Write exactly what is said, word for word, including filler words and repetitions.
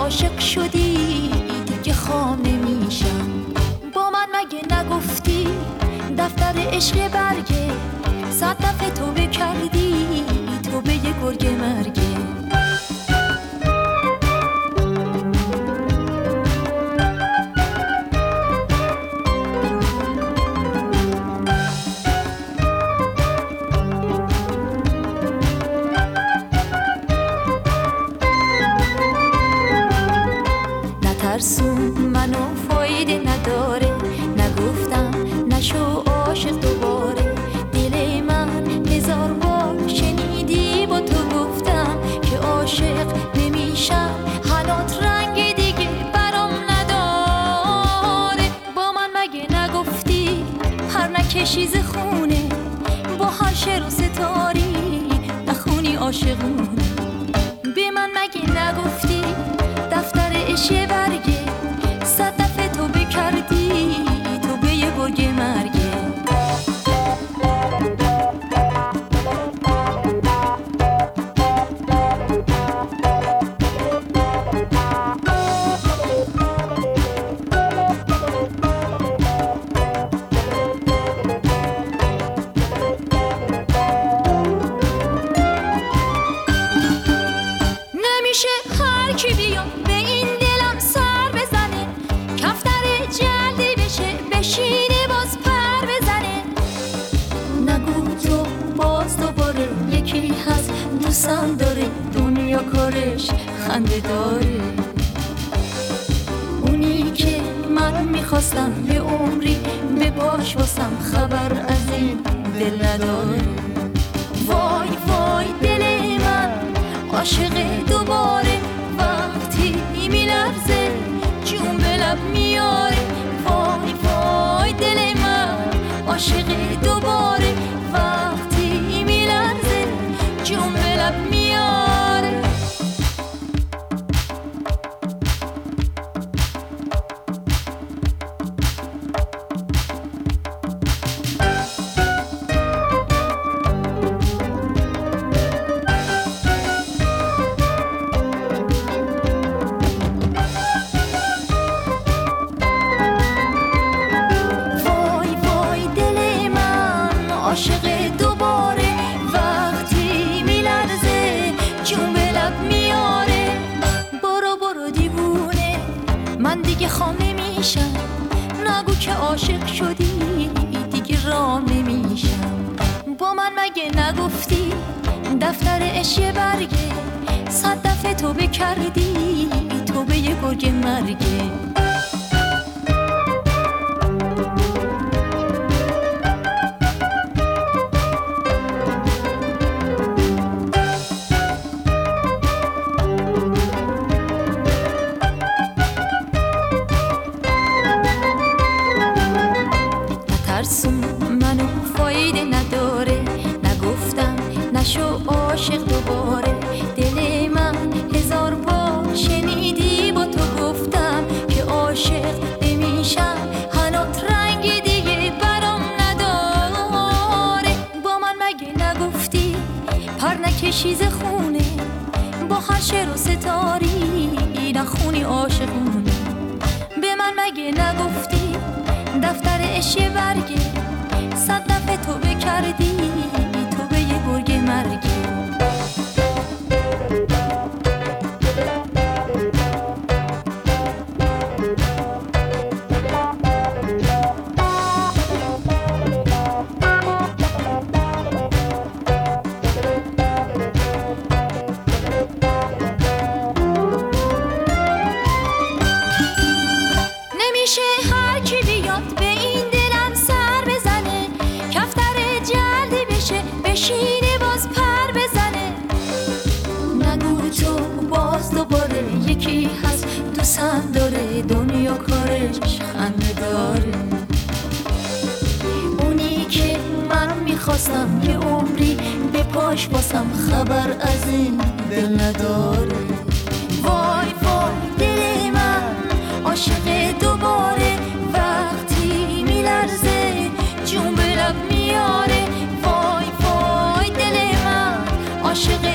عاشق شدی دیگه خام نمیشم. با من مگه نگفتی دفتر عشق برگه، صد دفعه توبه کردی توبه یه گرگ مرگه. نترسون منو فایده نداره، نگفتم نشو عاشق دوباره. دل من هزار بار شنیدی با تو گفتم که عاشق نمیشم، حالات رنگ دیگه برام نداره. با من مگه نگفتی هر نکشی ز خونه، با هر شعر و ستاری نخونی عاشقونه. به من مگه نگفتی دفتر عشق برگه، صد دفعه توبه کردی توبه یه گرگ مرگه. نمیشه هر کی بیاد به این دلم سر بزنه، کفتر جلدی بشه بشینه باز پر بزنه. نگو تو باز دوباره یکی هست دوستم داره، دنیا کارش خنده داره. اونی که من میخواستم یه عمری به باش واسم خبر از این دل نداره. وای وای دل من عاشق دوباره، وقتی میلرزه جون به لب میاره. وای وای دل من عاشق دوباره، وقتی میلرزه جون به لب میاره. عاشق دوباره، وقتی میلرزه جون به لب میاره. برو برو دیوونه من دیگه خام نمیشم، نگو که عاشق شدی دیگه رام نمیشم. با من مگه نگفتی دفتر عشق برگه، صد دفعه توبه کردی توبه یه گرگ مرگه. نترسون منو فایده نداره، نگفتم نشو عاشق دوباره. دل من هزار بار شنیدی با تو گفتم که عاشق نمیشم، حالات رنگ دیگه برام نداره. با من مگه نگفتی پر نکشی ز خونه، با هر شعر و ستاری نخونی عاشقونه. به من مگه نگفتی دفتر عشق برگه، صد دفعه توبه کردی توبه یه گرگ مرگه. نمیشه هر کی بیاد به این دلم سر بزنه، کفتر جلدی بشه بشینه باز پر بزنه. نگو تو باز دوباره یکی هست دوستم داره، دنیا کارش خنده داره. اونی که من میخواستم یه عمری به پاش باسم خبر از این دل نداره. وای وای دل من عاشق دوباره، وقتی میلرزه جون به لب میاره. وای وای دل من عاشق